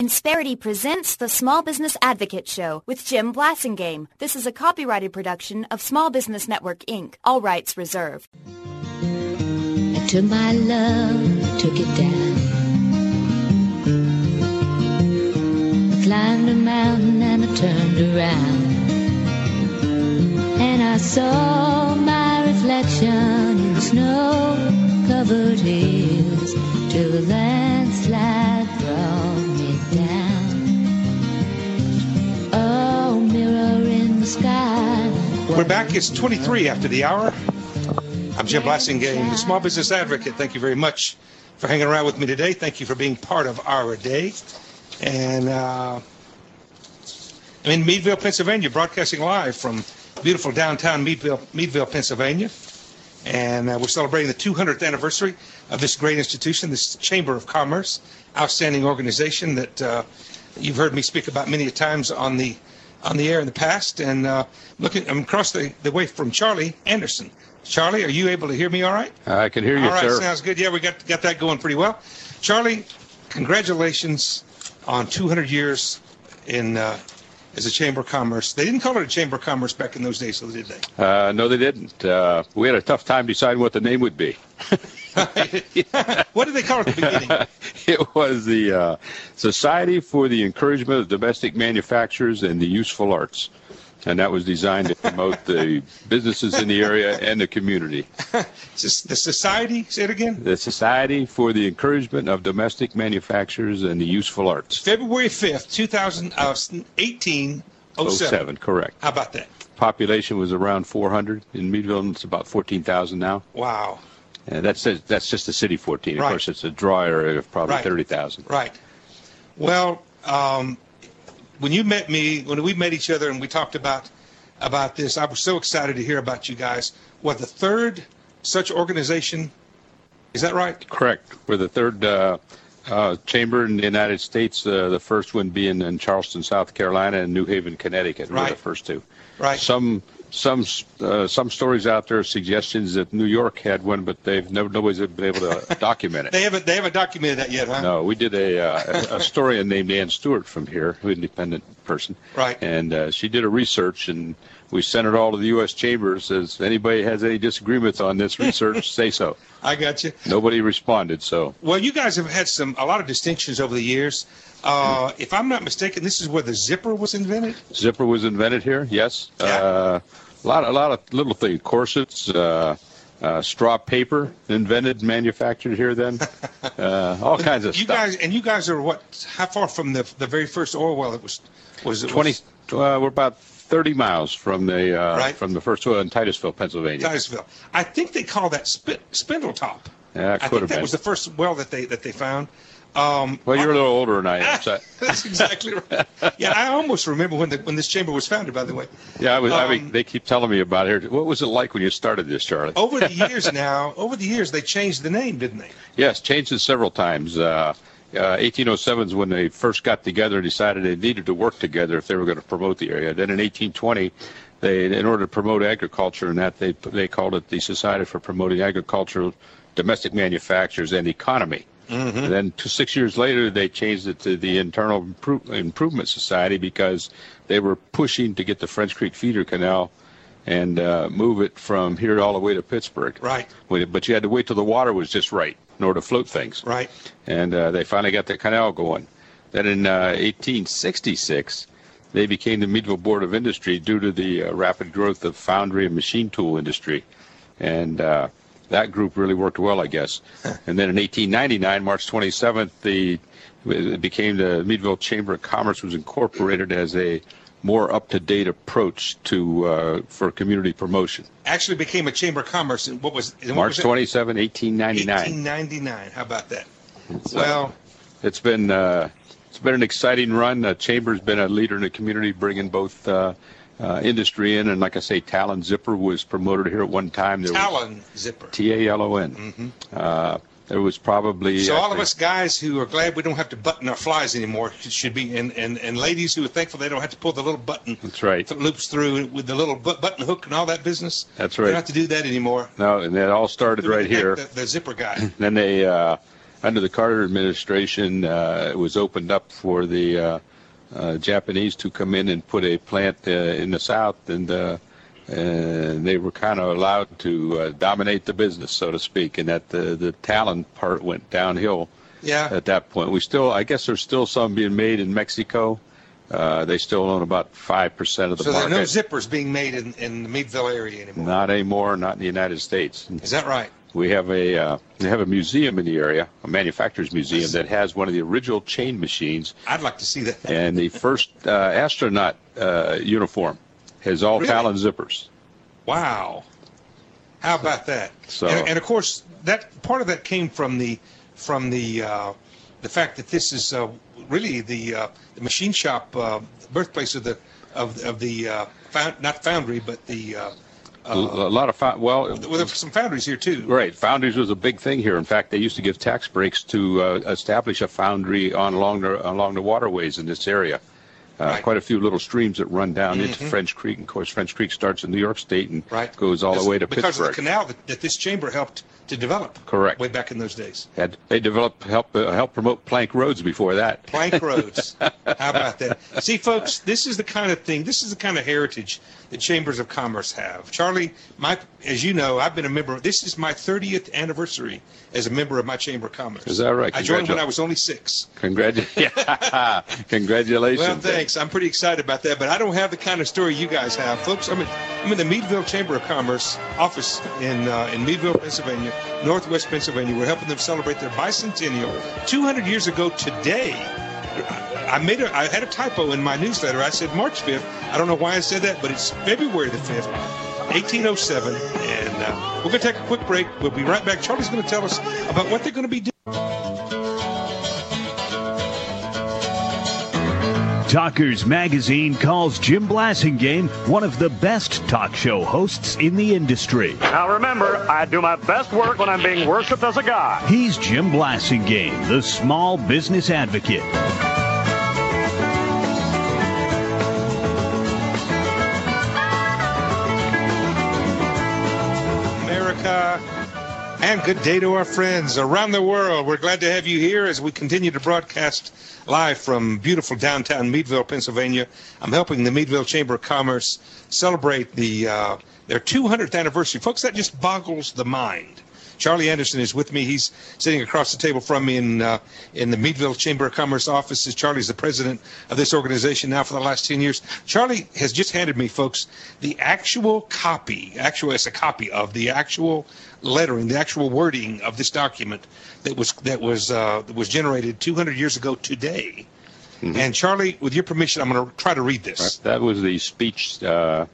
Insperity presents the Small Business Advocate Show with Jim Blasingame. This is a copyrighted production of Small Business Network, Inc. All rights reserved. I took my love, took it down. I climbed a mountain and I turned around. And I saw my reflection in the snow-covered hills till the landslide brought me down. Oh, mirror in the sky. We're back. It's 23 after the hour. I'm Jim Blasingame, the Small Business Advocate. Thank you very much for hanging around with me today. Thank you for being part of our day. And I'm in Meadville, Pennsylvania, broadcasting live from beautiful downtown Meadville, Pennsylvania. And we're celebrating the 200th anniversary of this great institution, this Chamber of Commerce, outstanding organization that you've heard me speak about many times on the air in the past. And I'm across the way from Charlie Anderson. Charlie, are you able to hear me all right? I can hear you, sir. All right, sir. Sounds good. Yeah, we got that going pretty well. Charlie, congratulations on 200 years in as a Chamber of Commerce. They didn't call it a Chamber of Commerce back in those days, so did they? No, they didn't. We had a tough time deciding what the name would be. What did they call it at the beginning? It was the Society for the Encouragement of Domestic Manufacturers and the Useful Arts. And that was designed to promote the businesses in the area and the community. The Society, say it again? The Society for the Encouragement of Domestic Manufacturers and the Useful Arts. February 5th, 1807. Correct. How about that? Population was around 400 in Meadville, and it's about 14,000 now. Wow. And that's just the city 14. Of Right. course, it's a draw area of probably Right. 30,000. Right. Well, when we met each other and we talked about this, I was so excited to hear about you guys. What, the third such organization? Is that right? Correct. We're the third chamber in the United States, the first one being in Charleston, South Carolina, and New Haven, Connecticut. Right. We're the first two. Right. Some stories out there, suggestions that New York had one, but nobody's been able to document it. They haven't documented that yet, huh? No, we did a historian named Ann Stewart from here, an independent person. Right. And she did a research, and we sent it all to the U.S. Chambers. As anybody has any disagreements on this research, say so. I got you. Nobody responded, so. Well, you guys have had a lot of distinctions over the years. If I'm not mistaken, this is where the zipper was invented? Zipper was invented here, yes. Yeah. A lot of little things, corsets, straw paper invented and manufactured here then. All kinds of stuff. You guys are what? How far from the very first oil well? Was it 20? We're about 30 miles from the first oil in Titusville, Pennsylvania. Titusville. I think they call that Spindletop. Yeah, I think that was the first well that they found. Well, you're a little older than I am. So. That's exactly right. Yeah, I almost remember when this chamber was founded, by the way. Yeah, they keep telling me about it. What was it like when you started this, Charlie? Over the years, they changed the name, didn't they? Yes, changed it several times. 1807 is when they first got together and decided they needed to work together if they were going to promote the area. Then in 1820, in order to promote agriculture and that, they called it the Society for Promoting Agricultural, Domestic Manufacturers, and Economy. Mm-hmm. And then 6 years later, they changed it to the Internal Improvement Society because they were pushing to get the French Creek Feeder Canal and move it from here all the way to Pittsburgh. Right. But you had to wait till the water was just right in order to float things. Right. And they finally got the canal going. Then in 1866, they became the Meadville Board of Industry due to the rapid growth of foundry and machine tool industry. And that group really worked well, I guess. And then in 1899, March 27th, it became the Meadville Chamber of Commerce was incorporated as a more up-to-date approach for community promotion. Actually became a Chamber of Commerce. And March 27, 1899. 1899. How about that? So, well, it's been an exciting run. The Chamber's been a leader in the community, bringing both industry in, and like I say, Talon Zipper was promoted here at one time. Talon Zipper. Talon. Mm-hmm. There was probably... So all of us guys who are glad we don't have to button our flies anymore should be, and ladies who are thankful they don't have to pull the little button. That's right. That loops through with the little button hook and all that business. That's right. They don't have to do that anymore. No, and that all started right here. The zipper guy. Then they under the Carter administration, it was opened up for the Japanese to come in and put a plant in the South, and they were kind of allowed to dominate the business, so to speak, and that the talent part went downhill. Yeah. At that point, I guess there's still some being made in Mexico. They still own about 5% of the market. So there are no zippers being made in the Meadville area anymore? Not anymore, not in the United States. Is that right? We have a museum in the area, a manufacturer's museum that has one of the original chain machines. I'd like to see that. And the first astronaut uniform has all Really? Talon zippers. Wow. How about that? So, and of course, that part of that came from the fact that this is really the machine shop birthplace of the not foundry, but the a lot of there's some foundries here too. Right, foundries was a big thing here. In fact, they used to give tax breaks to establish a foundry along the waterways in this area. Right. Quite a few little streams that run down into French Creek. And of course, French Creek starts in New York State and goes all the way to because Pittsburgh. Of the canal that this chamber helped to develop. Correct. Way back in those days. They helped promote plank roads before that. Plank roads. How about that? See, folks, this is the kind of thing, this is the kind of heritage that chambers of commerce have. Charlie, as you know, I've been a member. This is my 30th anniversary as a member of my chamber of commerce. Is that right? I joined when I was only 6. Congratulations. Well, thanks. I'm pretty excited about that, but I don't have the kind of story you guys have, folks. I'm in the Meadville Chamber of Commerce office in Meadville, Pennsylvania, Northwest Pennsylvania. We're helping them celebrate their bicentennial. 200 years ago today, I had a typo in my newsletter. I said March 5th. I don't know why I said that, but it's February the 5th, 1807. And we're going to take a quick break. We'll be right back. Charlie's going to tell us about what they're going to be doing. Talkers Magazine calls Jim Blasingame one of the best talk show hosts in the industry. Now remember, I do my best work when I'm being worshipped as a god. He's Jim Blasingame, the small business advocate. America, and good day to our friends around the world. We're glad to have you here as we continue to broadcast live from beautiful downtown Meadville, Pennsylvania. I'm helping the Meadville Chamber of Commerce celebrate their 200th anniversary. Folks, that just boggles the mind. Charlie Anderson is with me. He's sitting across the table from me in the Meadville Chamber of Commerce offices. Charlie's the president of this organization now for the last 10 years. Charlie has just handed me, folks, the actual copy. It's a copy of the actual lettering, the actual wording of this document that was generated 200 years ago today. Mm-hmm. And Charlie, with your permission, I'm going to try to read this. Right. That was the speech that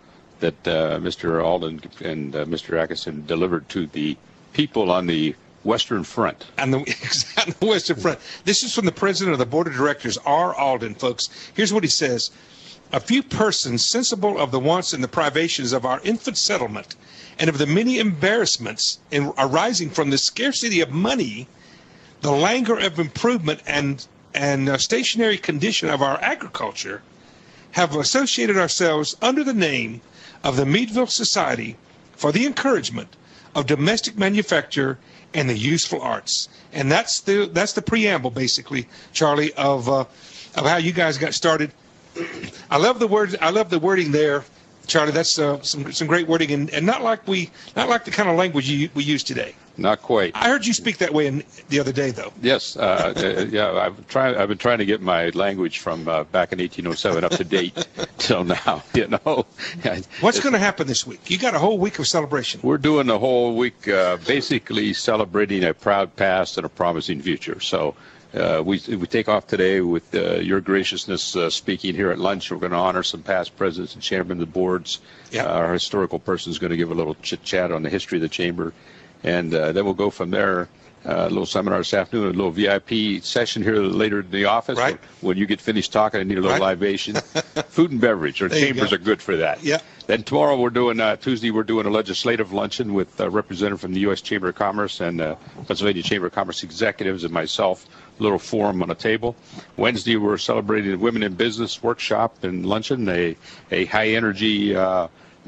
Mr. Alden and Mr. Atkinson delivered to the people on the Western Front. On the Western Front. This is from the president of the board of directors, R. Alden, folks. Here's what he says. A few persons sensible of the wants and the privations of our infant settlement and of the many embarrassments arising from the scarcity of money, the languor of improvement and stationary condition of our agriculture, have associated ourselves under the name of the Meadville Society for the encouragement of domestic manufacture and the useful arts. And that's the preamble, basically, Charlie, of how you guys got started. I love the wording there, Charlie. That's some great wording, and not like the kind of language we use today. Not quite. I heard you speak that way the other day, though. Yes, yeah. I've been trying to get my language from back in 1807 up to date till now. You know. What's going to happen this week? You got a whole week of celebration. We're doing the whole week, basically celebrating a proud past and a promising future. So. We take off today with your graciousness speaking here at lunch. We're going to honor some past presidents and chairmen of the boards. Yep. Our historical person is going to give a little chit-chat on the history of the chamber. And then we'll go from there, a little seminar this afternoon, a little VIP session here later in the office. Right. When you get finished talking, I need a little libation. Food and beverage. Our chambers are good for that. Yeah. Then tomorrow Tuesday, we're doing a legislative luncheon with a representative from the U.S. Chamber of Commerce and Pennsylvania Chamber of Commerce executives and myself. Little forum on a table. Wednesday, we're celebrating Women in Business workshop and luncheon, a high-energy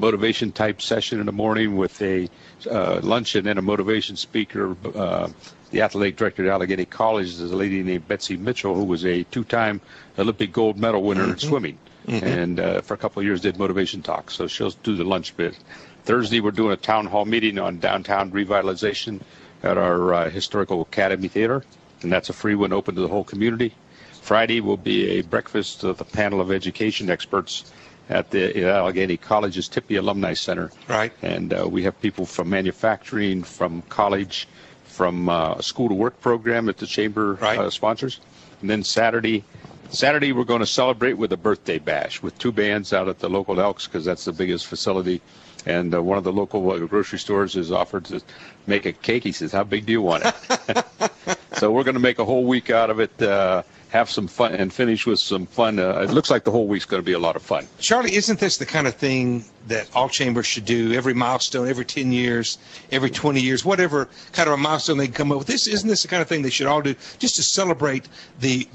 motivation-type session in the morning with a lunch and then a motivation speaker, the The athletic director at Allegheny College is a lady named Betsy Mitchell, who was a 2-time Olympic gold medal winner in swimming. And for a couple of years did motivation talks, so she'll do the lunch bit. Thursday, we're doing a town hall meeting on downtown revitalization at our Historical Academy Theater, and that's a free one open to the whole community. Friday will be a breakfast with a panel of education experts at the Allegheny College's Tippie Alumni Center. Right. And we have people from manufacturing, from college, from a school-to-work program that the Chamber sponsors. And then Saturday, we're going to celebrate with a birthday bash with 2 bands out at the local Elks, because that's the biggest facility. And one of the local grocery stores has offered to make a cake. He says, how big do you want it? So we're going to make a whole week out of it, have some fun, and finish with some fun. It looks like the whole week's going to be a lot of fun. Charlie, isn't this the kind of thing that all chambers should do? Every milestone, every 10 years, every 20 years, whatever kind of a milestone they come up with. Isn't this the kind of thing they should all do, just to celebrate the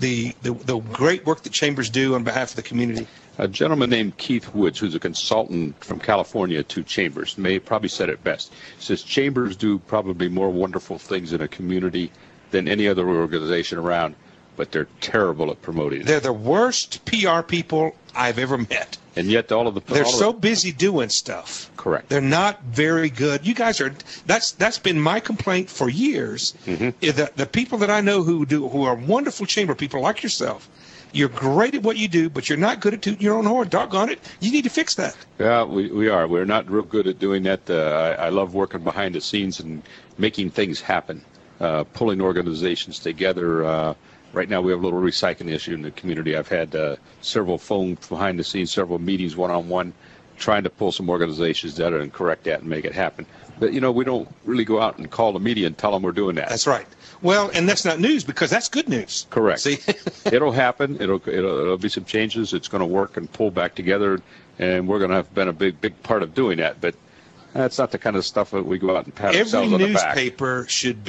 great work that chambers do on behalf of the community? A gentleman named Keith Woods, who's a consultant from California to Chambers, probably said it best. He says chambers do probably more wonderful things in a community than any other organization around, but they're terrible at promoting it. They're the worst PR people I've ever met. And yet they're so busy doing stuff. Correct. They're not very good. You guys are, that's been my complaint for years. The people that I know who are wonderful chamber people like yourself, you're great at what you do, but you're not good at tooting your own horn. Doggone it. You need to fix that. Yeah, we are. We're not real good at doing that. I love working behind the scenes and making things happen, pulling organizations together. Right now we have a little recycling issue in the community. I've had several phone behind the scenes, several meetings one-on-one, trying to pull some organizations together and correct that and make it happen. But, we don't really go out and call the media and tell them we're doing that. That's right. Well, and that's not news, because that's good news. Correct. See? It'll happen. It'll be some changes. It's going to work and pull back together, and we're going to have been a big part of doing that. But that's not the kind of stuff that we go out and pat ourselves on the back. Every newspaper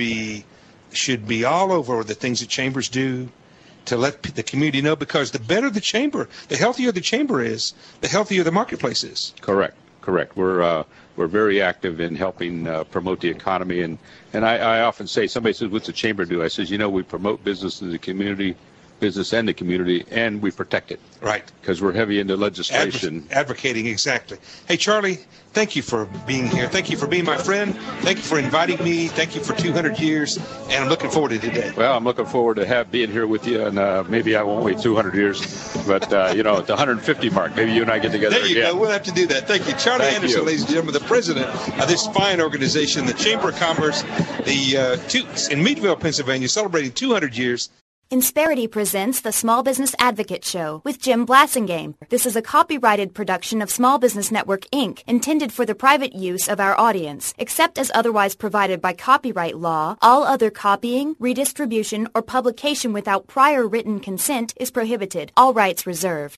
should be all over the things that chambers do to let the community know, because the better the chamber, the healthier the chamber is, the healthier the marketplace is. Correct. We're very active in helping promote the economy, and I often say, somebody says, what's the chamber do? I says, we promote business in the community, business and the community, and we protect it. Right. Because we're heavy into legislation. Advocating, exactly. Hey, Charlie, thank you for being here. Thank you for being my friend. Thank you for inviting me. Thank you for 200 years, and I'm looking forward to today. Well, I'm looking forward to being here with you, and maybe I won't wait 200 years, but, at the 150 mark, maybe you and I get together again. There you go. We'll have to do that. Thank you. Charlie Anderson, ladies and gentlemen, the president of this fine organization, the Chamber of Commerce, the Toots in Meadville, Pennsylvania, celebrating 200 years. Insperity presents the Small Business Advocate Show with Jim Blasingame. This is a copyrighted production of Small Business Network, Inc., intended for the private use of our audience. Except as otherwise provided by copyright law, all other copying, redistribution, or publication without prior written consent is prohibited. All rights reserved.